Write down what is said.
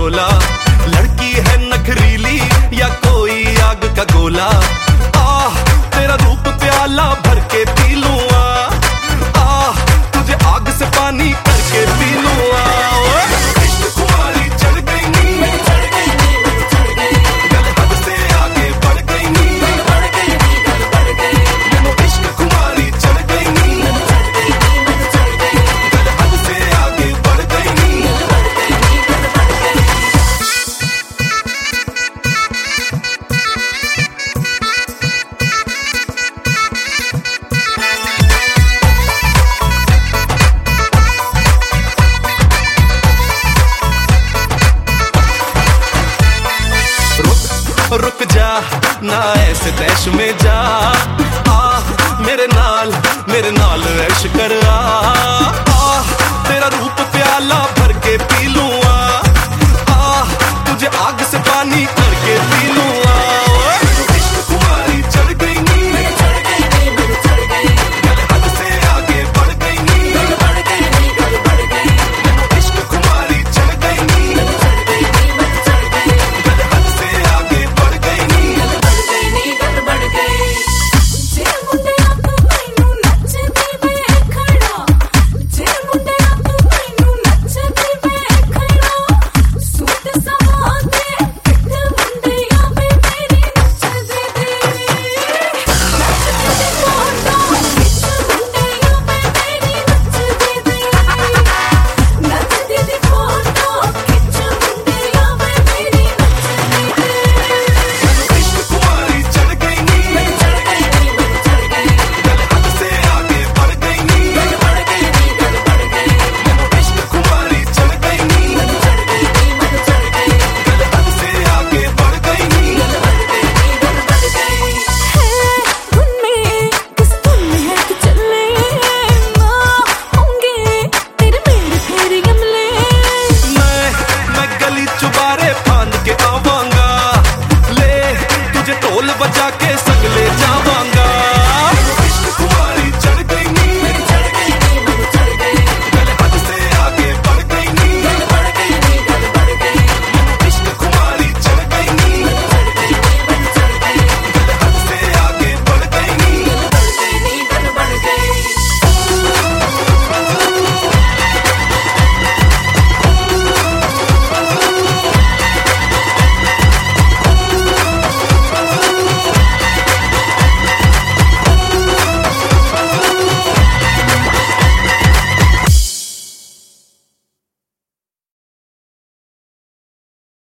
शोला, लड़की है नखरीली या कोई आग का गोला। तेरा रूप प्याला भर के पी लूं, तुझे आग से पानी करके पी लूं। खुमारी चढ़ गई नी, गल हद से आगे बढ़ गई नी, इश्क खुमारी चढ़ गई नी, गल हद से आगे बढ़ गई नी। रुक जा ना ऐसे तैश में जा, मेरे नाल ऐश कर। तेरा रूप प्याला